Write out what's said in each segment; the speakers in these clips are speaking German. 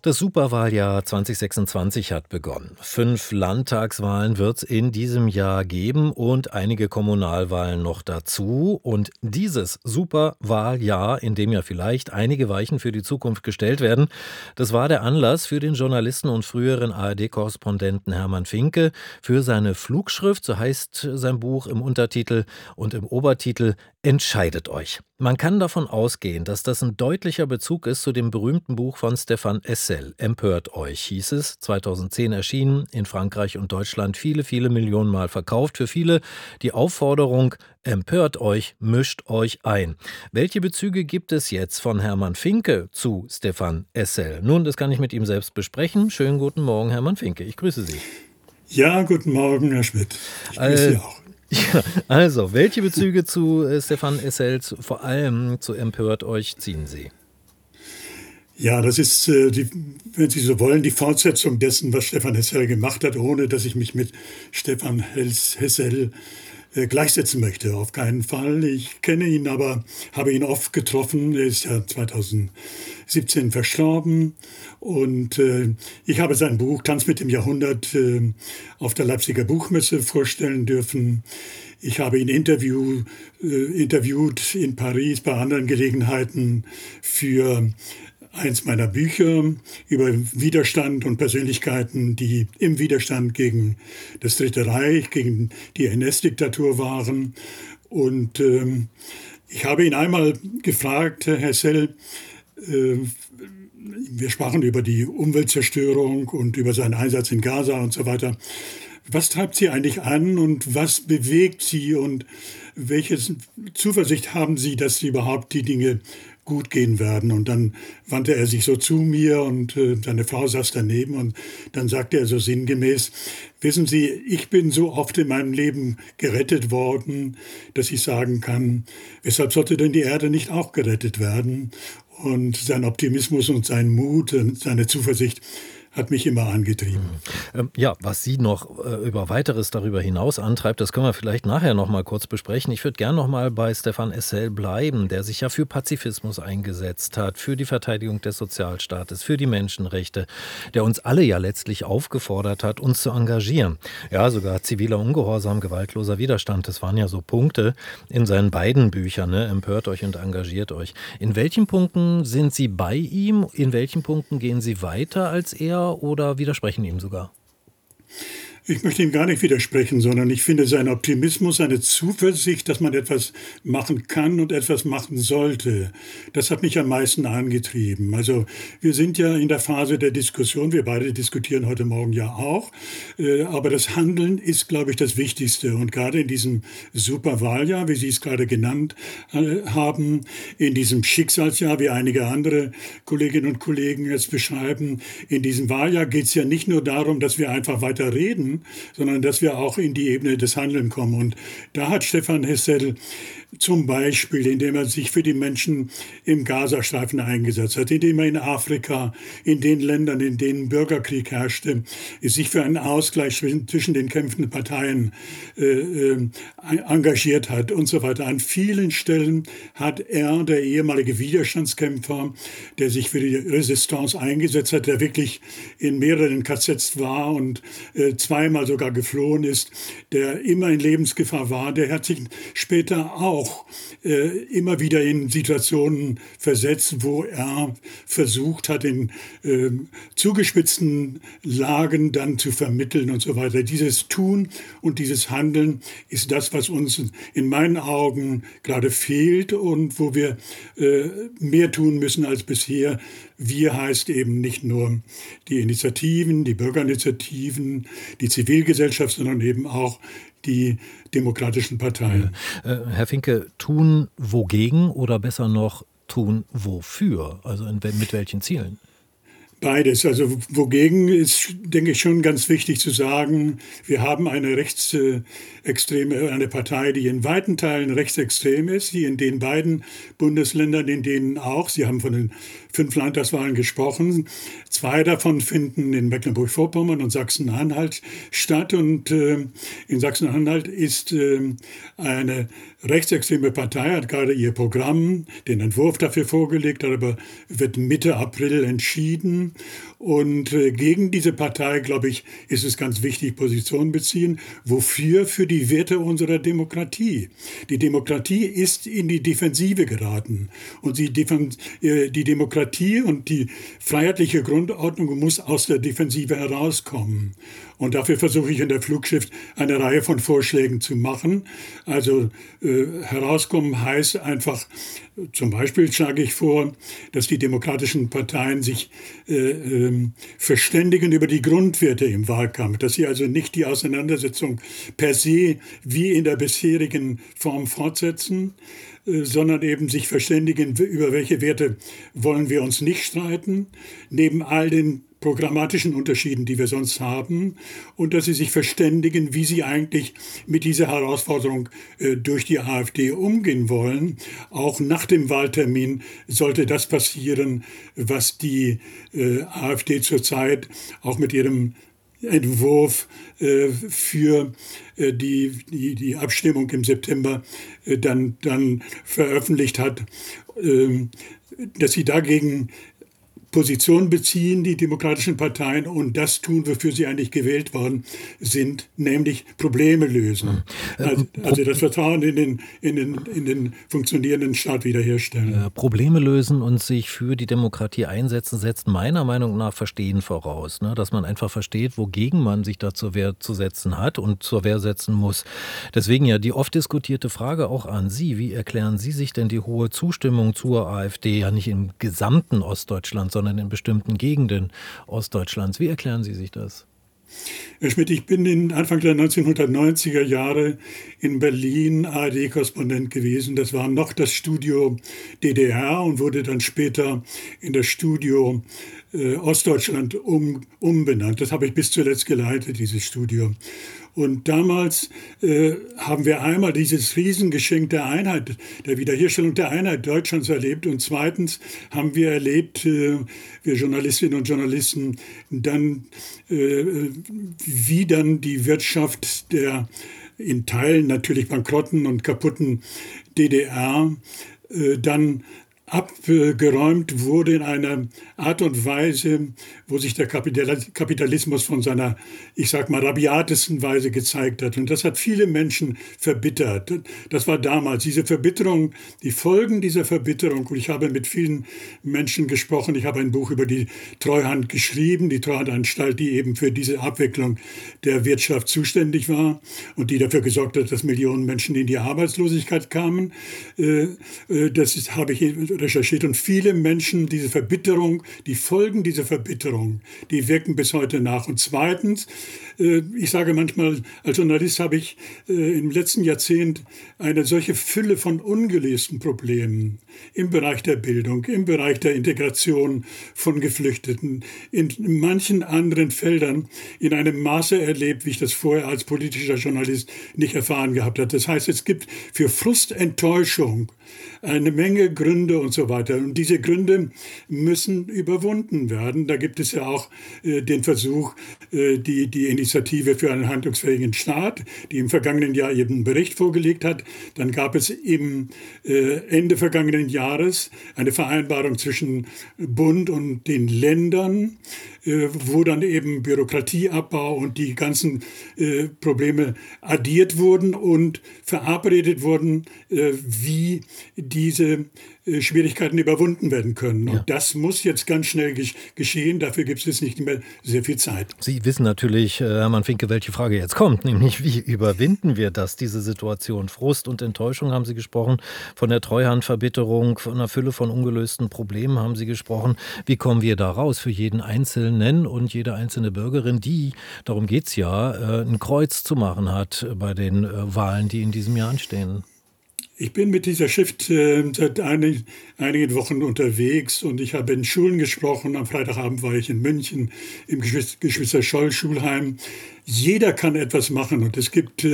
Das Superwahljahr 2026 hat begonnen. 5 Landtagswahlen wird es in diesem Jahr geben und einige Kommunalwahlen noch dazu. Und dieses Superwahljahr, in dem ja vielleicht einige Weichen für die Zukunft gestellt werden, das war der Anlass für den Journalisten und früheren ARD-Korrespondenten Hermann Finke für seine Flugschrift, so heißt sein Buch im Untertitel und im Obertitel Entscheidet euch. Man kann davon ausgehen, dass das ein deutlicher Bezug ist zu dem berühmten Buch von Stéphane Hessel. Empört euch, hieß es, 2010 erschienen, in Frankreich und Deutschland viele, viele Millionen Mal verkauft. Für viele die Aufforderung, empört euch, mischt euch ein. Welche Bezüge gibt es jetzt von Hermann Finke zu Stéphane Hessel? Nun, das kann ich mit ihm selbst besprechen. Schönen guten Morgen, Hermann Finke. Ich grüße Sie. Ja, guten Morgen, Herr Schmidt. Ich grüße Sie auch. Ja, also, welche Bezüge zu Stéphane Hessel, vor allem zu Empört euch, ziehen Sie? Ja, das ist, wenn Sie so wollen, die Fortsetzung dessen, was Stéphane Hessel gemacht hat, ohne dass ich mich mit Stéphane Hessel gleichsetzen möchte. Auf keinen Fall. Ich kenne ihn, aber habe ihn oft getroffen. Er ist ja 2017 verstorben. Und ich habe sein Buch Tanz mit dem Jahrhundert auf der Leipziger Buchmesse vorstellen dürfen. Ich habe ihn interviewt in Paris bei anderen Gelegenheiten für eins meiner Bücher über Widerstand und Persönlichkeiten, die im Widerstand gegen das Dritte Reich, gegen die NS-Diktatur waren. Und ich habe ihn einmal gefragt, Herr Hessel, wir sprachen über die Umweltzerstörung und über seinen Einsatz in Gaza und so weiter. Was treibt Sie eigentlich an und was bewegt Sie und welche Zuversicht haben Sie, dass Sie überhaupt die Dinge gut gehen werden? Und dann wandte er sich so zu mir und seine Frau saß daneben und dann sagte er so sinngemäß, wissen Sie, ich bin so oft in meinem Leben gerettet worden, dass ich sagen kann, weshalb sollte denn die Erde nicht auch gerettet werden? Und sein Optimismus und sein Mut und seine Zuversicht hat mich immer angetrieben. Ja, was Sie noch über Weiteres darüber hinaus antreibt, das können wir vielleicht nachher noch mal kurz besprechen. Ich würde gerne noch mal bei Stéphane Hessel bleiben, der sich ja für Pazifismus eingesetzt hat, für die Verteidigung des Sozialstaates, für die Menschenrechte, der uns alle ja letztlich aufgefordert hat, uns zu engagieren. Ja, sogar ziviler Ungehorsam, gewaltloser Widerstand, das waren ja so Punkte in seinen beiden Büchern, ne? Empört euch und engagiert euch. In welchen Punkten sind Sie bei ihm? In welchen Punkten gehen Sie weiter als er? Oder widersprechen ihm sogar? Ich möchte ihm gar nicht widersprechen, sondern ich finde seinen Optimismus, seine Zuversicht, dass man etwas machen kann und etwas machen sollte, das hat mich am meisten angetrieben. Also wir sind ja in der Phase der Diskussion, wir beide diskutieren heute Morgen ja auch, aber das Handeln ist, glaube ich, das Wichtigste. Und gerade in diesem Superwahljahr, wie Sie es gerade genannt haben, in diesem Schicksalsjahr, wie einige andere Kolleginnen und Kollegen es beschreiben, in diesem Wahljahr geht es ja nicht nur darum, dass wir einfach weiter reden, sondern dass wir auch in die Ebene des Handelns kommen. Und da hat Stéphane Hessel zum Beispiel, indem er sich für die Menschen im Gazastreifen eingesetzt hat, indem er in Afrika, in den Ländern, in denen Bürgerkrieg herrschte, sich für einen Ausgleich zwischen den kämpfenden Parteien engagiert hat und so weiter. An vielen Stellen hat er, der ehemalige Widerstandskämpfer, der sich für die Resistance eingesetzt hat, der wirklich in mehreren KZs war und zweimal sogar geflohen ist, der immer in Lebensgefahr war, der hat sich später auch immer wieder in Situationen versetzt, wo er versucht hat, in zugespitzten Lagen dann zu vermitteln und so weiter. Dieses Tun und dieses Handeln ist das, was uns in meinen Augen gerade fehlt und wo wir mehr tun müssen als bisher. Wir heißt eben nicht nur die Initiativen, die Bürgerinitiativen, die Zivilgesellschaft, sondern eben auch die demokratischen Parteien. Herr Finke, tun wogegen oder besser noch tun wofür? Also mit welchen Zielen? Beides. Also wogegen ist, denke ich, schon ganz wichtig zu sagen, wir haben eine eine Partei, die in weiten Teilen rechtsextrem ist, die in den beiden Bundesländern, in denen auch, Sie haben von den 5 Landtagswahlen gesprochen, 2 davon finden in Mecklenburg-Vorpommern und Sachsen-Anhalt statt. Und in Sachsen-Anhalt ist eine rechtsextreme Partei, hat gerade ihr Programm, den Entwurf dafür vorgelegt, aber wird Mitte April entschieden. Und gegen diese Partei, glaube ich, ist es ganz wichtig, Position beziehen. Wofür? Für die Werte unserer Demokratie. Die Demokratie ist in die Defensive geraten. Und die Demokratie und die freiheitliche Grundordnung muss aus der Defensive herauskommen. Und dafür versuche ich in der Flugschrift eine Reihe von Vorschlägen zu machen. Also herauskommen heißt einfach, zum Beispiel schlage ich vor, dass die demokratischen Parteien sich verständigen über die Grundwerte im Wahlkampf, dass sie also nicht die Auseinandersetzung per se wie in der bisherigen Form fortsetzen, sondern eben sich verständigen, über welche Werte wollen wir uns nicht streiten, neben all den programmatischen Unterschieden, die wir sonst haben, und dass sie sich verständigen, wie sie eigentlich mit dieser Herausforderung durch die AfD umgehen wollen. Auch nach dem Wahltermin sollte das passieren, was die AfD zurzeit auch mit ihrem Entwurf für die Abstimmung im September dann veröffentlicht hat, dass sie dagegen Position beziehen, die demokratischen Parteien, und das tun, wofür sie eigentlich gewählt worden sind, nämlich Probleme lösen. Also das Vertrauen in den funktionierenden Staat wiederherstellen. Probleme lösen und sich für die Demokratie einsetzen, setzt meiner Meinung nach Verstehen voraus. Ne? Dass man einfach versteht, wogegen man sich da zur Wehr zu setzen hat und zur Wehr setzen muss. Deswegen ja die oft diskutierte Frage auch an Sie. Wie erklären Sie sich denn die hohe Zustimmung zur AfD, ja nicht im gesamten Ostdeutschland, sondern in bestimmten Gegenden Ostdeutschlands? Wie erklären Sie sich das? Herr Schmidt, ich bin Anfang der 1990er Jahre in Berlin ARD-Korrespondent gewesen. Das war noch das Studio DDR und wurde dann später in das Studio Ostdeutschland umbenannt. Das habe ich bis zuletzt geleitet, dieses Studio. Und damals haben wir einmal dieses Riesengeschenk der Einheit, der Wiederherstellung der Einheit Deutschlands erlebt. Und zweitens haben wir erlebt, wir Journalistinnen und Journalisten, dann, wie dann die Wirtschaft der in Teilen natürlich bankrotten und kaputten DDR dann abgeräumt wurde in einer Art und Weise, wo sich der Kapitalismus von seiner, ich sag mal, rabiatesten Weise gezeigt hat. Und das hat viele Menschen verbittert. Das war damals diese Verbitterung, die Folgen dieser Verbitterung. Und ich habe mit vielen Menschen gesprochen. Ich habe ein Buch über die Treuhand geschrieben, die Treuhandanstalt, die eben für diese Abwicklung der Wirtschaft zuständig war und die dafür gesorgt hat, dass Millionen Menschen in die Arbeitslosigkeit kamen. Das habe ich recherchiert, und viele Menschen, diese Verbitterung, die Folgen dieser Verbitterung, die wirken bis heute nach. Und zweitens, ich sage manchmal, als Journalist habe ich im letzten Jahrzehnt eine solche Fülle von ungelösten Problemen im Bereich der Bildung, im Bereich der Integration von Geflüchteten, in manchen anderen Feldern in einem Maße erlebt, wie ich das vorher als politischer Journalist nicht erfahren gehabt habe. Das heißt, es gibt für Frust, Enttäuschung eine Menge Gründe und so weiter. Und diese Gründe müssen überwunden werden. Da gibt es ja auch den Versuch, die Initiative für einen handlungsfähigen Staat, die im vergangenen Jahr eben einen Bericht vorgelegt hat. Dann gab es im Ende vergangenen Jahres eine Vereinbarung zwischen Bund und den Ländern, wo dann eben Bürokratieabbau und die ganzen Probleme addiert wurden und verabredet wurden, wie diese Schwierigkeiten überwunden werden können. Und das muss jetzt ganz schnell geschehen. Dafür gibt es nicht mehr sehr viel Zeit. Sie wissen natürlich, Hermann Finke, welche Frage jetzt kommt, nämlich wie überwinden wir das, diese Situation? Frust und Enttäuschung haben Sie gesprochen, von der Treuhandverbitterung, von einer Fülle von ungelösten Problemen haben Sie gesprochen. Wie kommen wir da raus für jeden Einzelnen und jede einzelne Bürgerin, die, darum geht es ja, ein Kreuz zu machen hat bei den Wahlen, die in diesem Jahr anstehen? Ich bin mit dieser Schrift seit einigen Wochen unterwegs und ich habe in Schulen gesprochen. Am Freitagabend war ich in München im Geschwister-Scholl-Schulheim. Jeder kann etwas machen und es gibt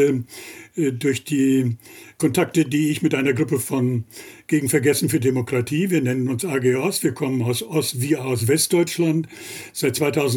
durch die Kontakte, die ich mit einer Gruppe von Gegen Vergessen für Demokratie, wir nennen uns AG Ost, wir kommen aus Ost wie aus Westdeutschland. Seit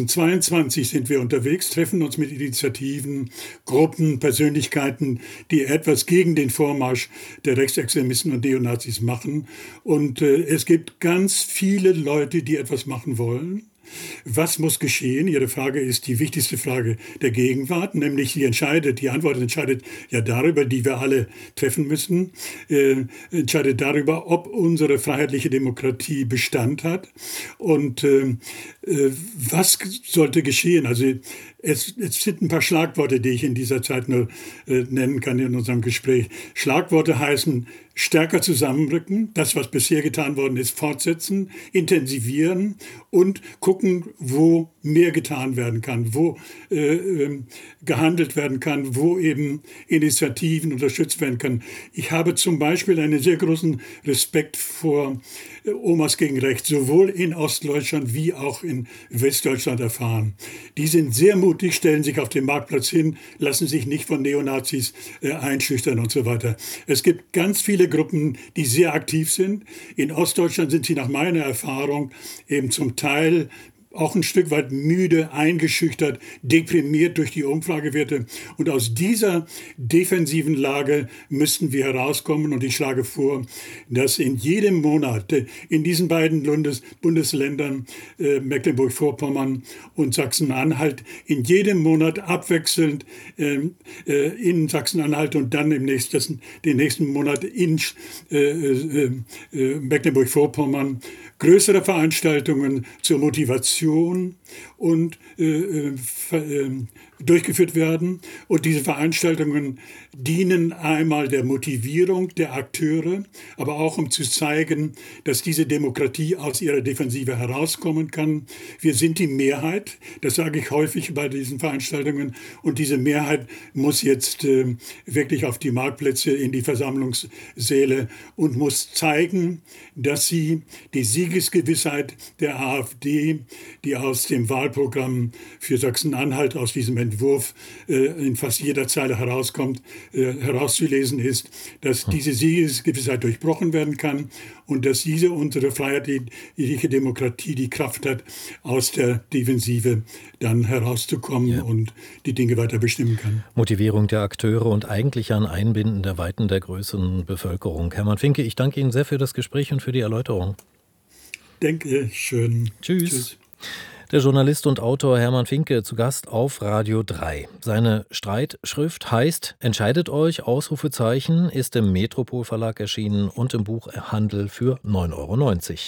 2022 sind wir unterwegs, treffen uns mit Initiativen, Gruppen, Persönlichkeiten, die etwas gegen den Vormarsch der Rechtsextremisten und Neonazis machen. Und es gibt ganz viele Leute, die etwas machen wollen. Was muss geschehen? Ihre Frage ist die wichtigste Frage der Gegenwart, nämlich die Antwort entscheidet ja darüber, die wir alle treffen müssen, entscheidet darüber, ob unsere freiheitliche Demokratie Bestand hat und was sollte geschehen. Also es sind ein paar Schlagworte, die ich in dieser Zeit nur nennen kann in unserem Gespräch. Schlagworte heißen stärker zusammenrücken, das, was bisher getan worden ist, fortsetzen, intensivieren und gucken, wo mehr getan werden kann, wo gehandelt werden kann, wo eben Initiativen unterstützt werden können. Ich habe zum Beispiel einen sehr großen Respekt vor Omas gegen Rechts, sowohl in Ostdeutschland wie auch in Westdeutschland erfahren. Die sind sehr mutig, stellen sich auf den Marktplatz hin, lassen sich nicht von Neonazis einschüchtern und so weiter. Es gibt ganz viele Gruppen, die sehr aktiv sind. In Ostdeutschland sind sie nach meiner Erfahrung eben zum Teil auch ein Stück weit müde, eingeschüchtert, deprimiert durch die Umfragewerte. Und aus dieser defensiven Lage müssten wir herauskommen. Und ich schlage vor, dass in jedem Monat in diesen beiden Bundesländern, Mecklenburg-Vorpommern und Sachsen-Anhalt, in jedem Monat abwechselnd in Sachsen-Anhalt und dann den nächsten Monat in Mecklenburg-Vorpommern größere Veranstaltungen zur Motivation und durchgeführt werden. Und diese Veranstaltungen dienen einmal der Motivierung der Akteure, aber auch um zu zeigen, dass diese Demokratie aus ihrer Defensive herauskommen kann. Wir sind die Mehrheit, das sage ich häufig bei diesen Veranstaltungen. Und diese Mehrheit muss jetzt wirklich auf die Marktplätze, in die Versammlungssäle und muss zeigen, dass sie die Siegesgewissheit der AfD, die aus dem Wahlprogramm für Sachsen-Anhalt, aus diesem Entwurf in fast jeder Zeile herauszulesen ist, dass diese Siegesgewissheit durchbrochen werden kann und dass unsere freiheitliche Demokratie die Kraft hat, aus der Defensive dann herauszukommen und die Dinge weiter bestimmen kann. Motivierung der Akteure und eigentlich ein Einbinden der Weiten der größeren Bevölkerung. Hermann Finke, ich danke Ihnen sehr für das Gespräch und für die Erläuterung. Danke schön. Tschüss. Der Journalist und Autor Hermann Finke zu Gast auf Radio 3. Seine Streitschrift heißt Entscheidet euch, Ausrufezeichen, ist im Metropol Verlag erschienen und im Buchhandel für 9,90 €.